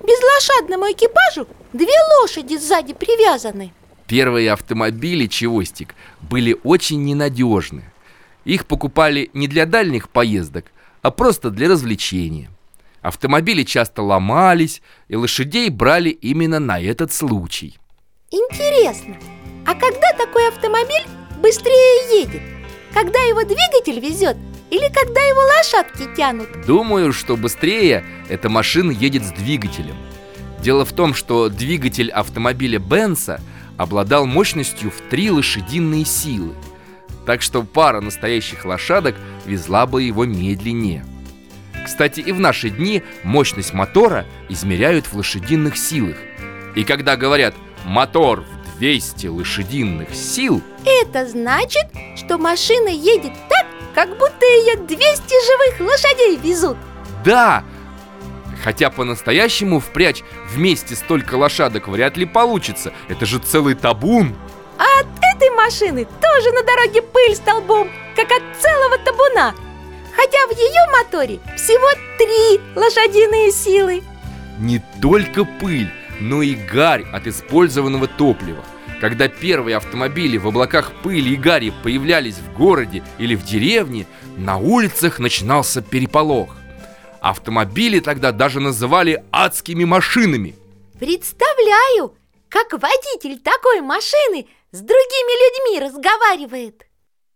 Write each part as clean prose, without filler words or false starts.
безлошадному экипажу две лошади сзади привязаны. Первые автомобили, Чевостик, были очень ненадежны. Их покупали не для дальних поездок, а просто для развлечения. Автомобили часто ломались, и лошадей брали именно на этот случай. Интересно, а когда такой автомобиль быстрее едет? Когда его двигатель везет или когда его лошадки тянут? Думаю, что быстрее эта машина едет с двигателем. Дело в том, что двигатель автомобиля Бенца обладал мощностью в 3 лошадиные силы. Так что пара настоящих лошадок везла бы его медленнее. Кстати, и в наши дни мощность мотора измеряют в лошадиных силах. И когда говорят «мотор в 200 лошадиных сил», это значит, что машина едет так, как будто ее 200 живых лошадей везут. Да! Хотя по-настоящему впрячь вместе столько лошадок вряд ли получится. Это же целый табун. А от этой машины тоже на дороге пыль столбом, как от целого табуна. Хотя в ее моторе всего 3 лошадиные силы. Не только пыль, но и гарь от использованного топлива. Когда первые автомобили в облаках пыли и гари появлялись в городе или в деревне, на улицах начинался переполох. Автомобили тогда даже называли адскими машинами. Представляю, как водитель такой машины с другими людьми разговаривает.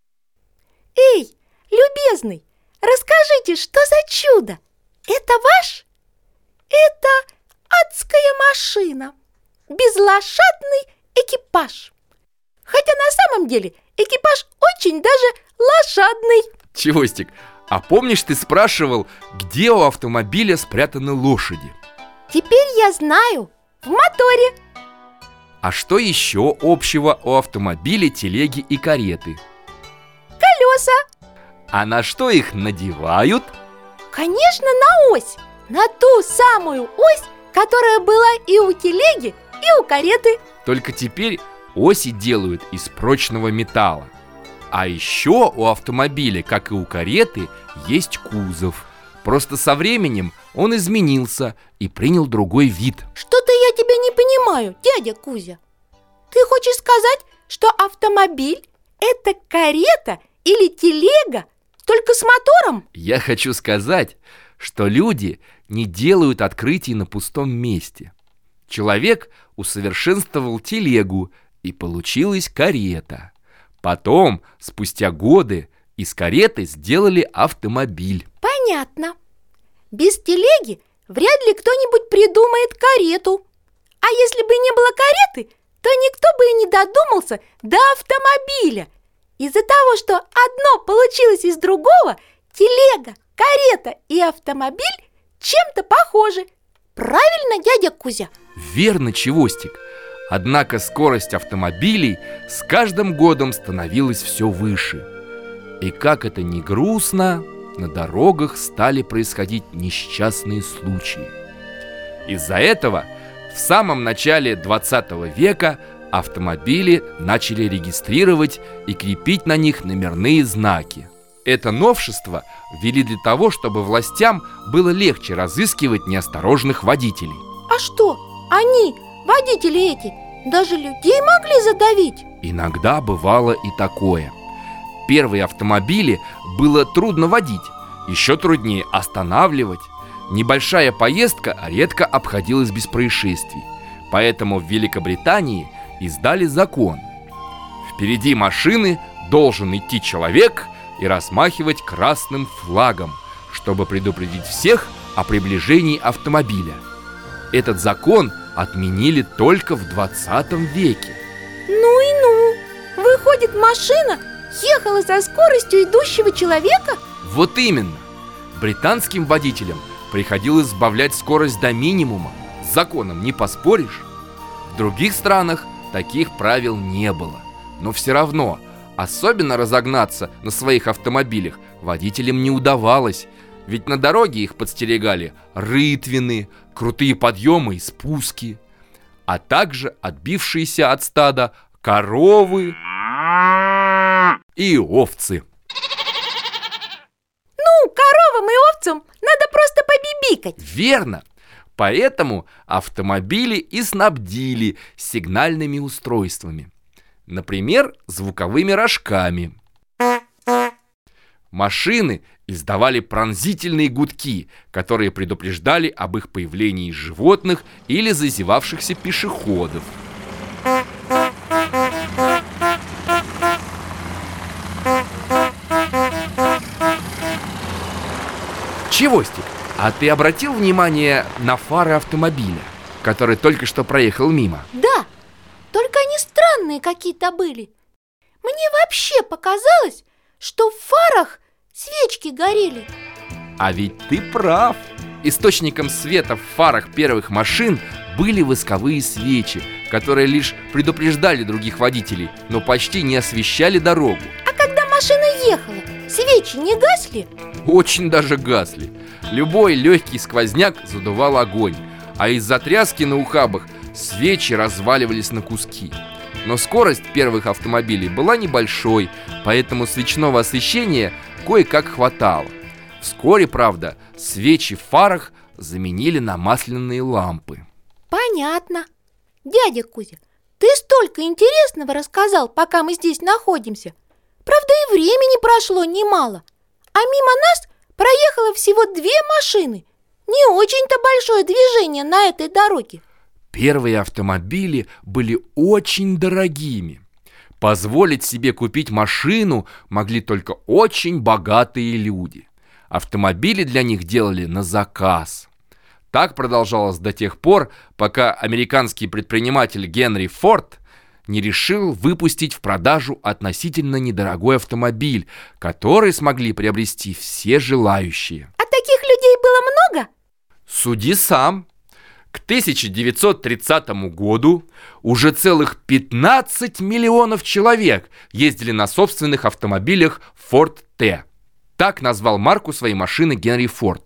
Эй, любезный, расскажите, что за чудо? Это ваш? Это адская машина, безлошадный экипаж. Хотя на самом деле экипаж очень даже лошадный. Чевостик, а помнишь, ты спрашивал, где у автомобиля спрятаны лошади? Теперь я знаю, в моторе. А что еще общего у автомобиля, телеги и кареты? Колеса. А на что их надевают? Конечно, на ось. На ту самую ось, которая была и у телеги, и у кареты. Только теперь оси делают из прочного металла. А еще у автомобиля, как и у кареты, есть кузов. Просто со временем он изменился и принял другой вид. Что-то я тебя не понимаю, дядя Кузя. Ты хочешь сказать, что автомобиль – это карета или телега, только с мотором? Я хочу сказать, что люди не делают открытий на пустом месте. Человек усовершенствовал телегу, и получилась карета. Потом, спустя годы, из кареты сделали автомобиль. Понятно. Без телеги вряд ли кто-нибудь придумает карету. А если бы не было кареты, то никто бы и не додумался до автомобиля. Из-за того, что одно получилось из другого, телега, карета и автомобиль чем-то похожи. Правильно, дядя Кузя? Верно, Чевостик. Однако скорость автомобилей с каждым годом становилась все выше. И как это ни грустно, на дорогах стали происходить несчастные случаи. Из-за этого в самом начале 20 века автомобили начали регистрировать и крепить на них номерные знаки. Это новшество ввели для того, чтобы властям было легче разыскивать неосторожных водителей. А что, они, водители эти, даже людей могли задавить? Иногда бывало и такое. Первые автомобили было трудно водить, еще труднее останавливать. Небольшая поездка редко обходилась без происшествий. Поэтому в Великобритании издали закон. Впереди машины должен идти человек и размахивать красным флагом, чтобы предупредить всех о приближении автомобиля. Этот закон отменили только в 20 веке. Ну и ну! Выходит, машина ехала со скоростью идущего человека? Вот именно! Британским водителям приходилось сбавлять скорость до минимума. С законом не поспоришь. В других странах таких правил не было. Но все равно, особенно разогнаться на своих автомобилях водителям не удавалось. Ведь на дороге их подстерегали рытвины, крутые подъемы и спуски, а также отбившиеся от стада коровы и овцы. Ну, коровам и овцам надо просто побибикать. Верно! Поэтому автомобили и снабдили сигнальными устройствами. Например, звуковыми рожками. Машины издавали пронзительные гудки, которые предупреждали об их появлении животных или зазевавшихся пешеходов. Чевостик, а ты обратил внимание на фары автомобиля, который только что проехал мимо? Да, только они странные какие-то были. Мне вообще показалось, что в фарах свечки горели. А ведь ты прав. Источником света в фарах первых машин были восковые свечи, которые лишь предупреждали других водителей, но почти не освещали дорогу. А когда машина ехала, свечи не гасли? Очень даже гасли. Любой легкий сквозняк задувал огонь, а из-за тряски на ухабах свечи разваливались на куски. Но скорость первых автомобилей была небольшой, поэтому свечного освещения кое-как хватало. Вскоре, правда, свечи в фарах заменили на масляные лампы. Понятно. Дядя Кузя, ты столько интересного рассказал, пока мы здесь находимся. Правда, и времени прошло немало. А мимо нас проехало всего 2 машины. Не очень-то большое движение на этой дороге. Первые автомобили были очень дорогими. Позволить себе купить машину могли только очень богатые люди. Автомобили для них делали на заказ. Так продолжалось до тех пор, пока американский предприниматель Генри Форд не решил выпустить в продажу относительно недорогой автомобиль, который смогли приобрести все желающие. А таких людей было много? Суди сам. К 1930 году уже целых 15 миллионов человек ездили на собственных автомобилях Ford T. Так назвал марку своей машины Генри Форд.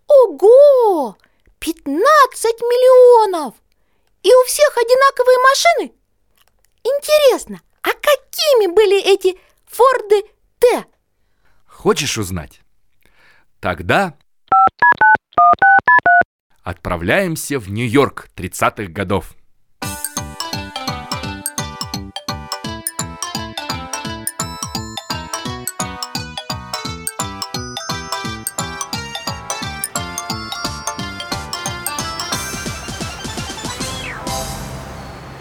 Ого! 15 миллионов! И у всех одинаковые машины? Интересно, а какими были эти Форды Т? Хочешь узнать? Тогда отправляемся в Нью-Йорк 30-х годов.